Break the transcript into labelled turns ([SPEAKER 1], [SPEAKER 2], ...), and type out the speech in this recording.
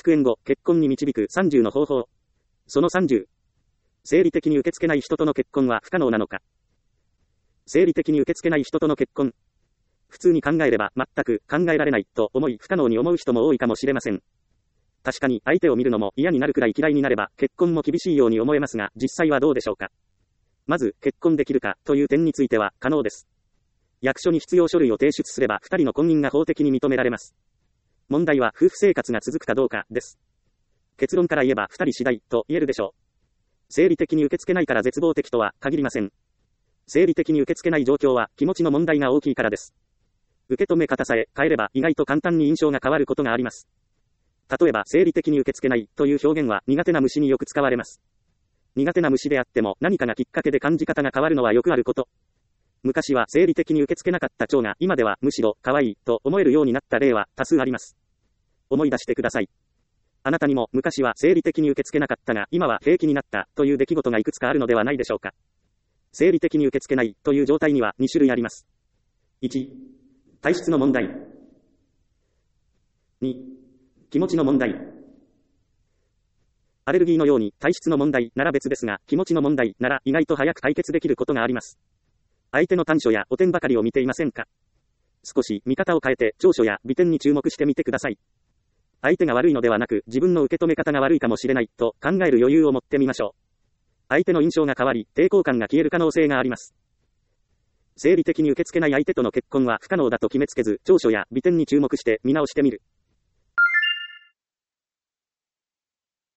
[SPEAKER 1] 復縁後、結婚に導く30の方法。その30。生理的に受け付けない人との結婚は不可能なのか。生理的に受け付けない人との結婚。普通に考えれば全く考えられないと思い不可能に思う人も多いかもしれません。確かに相手を見るのも嫌になるくらい嫌いになれば結婚も厳しいように思えますが、実際はどうでしょうか。まず、結婚できるかという点については可能です。役所に必要書類を提出すれば2人の婚姻が法的に認められます。問題は夫婦生活が続くかどうかです。結論から言えば2人次第と言えるでしょう。生理的に受け付けないから絶望的とは限りません。生理的に受け付けない状況は気持ちの問題が大きいからです。受け止め方さえ変えれば意外と簡単に印象が変わることがあります。例えば生理的に受け付けないという表現は苦手な虫によく使われます。苦手な虫であっても何かがきっかけで感じ方が変わるのはよくあること。昔は生理的に受け付けなかった蝶が今ではむしろ可愛いと思えるようになった例は多数あります。思い出してください。あなたにも昔は生理的に受け付けなかったが今は平気になったという出来事がいくつかあるのではないでしょうか。生理的に受け付けないという状態には2種類あります。1、体質の問題。2、気持ちの問題。アレルギーのように体質の問題なら別ですが、気持ちの問題なら意外と早く解決できることがあります。相手の短所や汚点ばかりを見ていませんか。少し見方を変えて長所や美点に注目してみてください。相手が悪いのではなく自分の受け止め方が悪いかもしれないと考える余裕を持ってみましょう。相手の印象が変わり抵抗感が消える可能性があります。生理的に受け付けない相手との結婚は不可能だと決めつけず長所や美点に注目して見直してみる。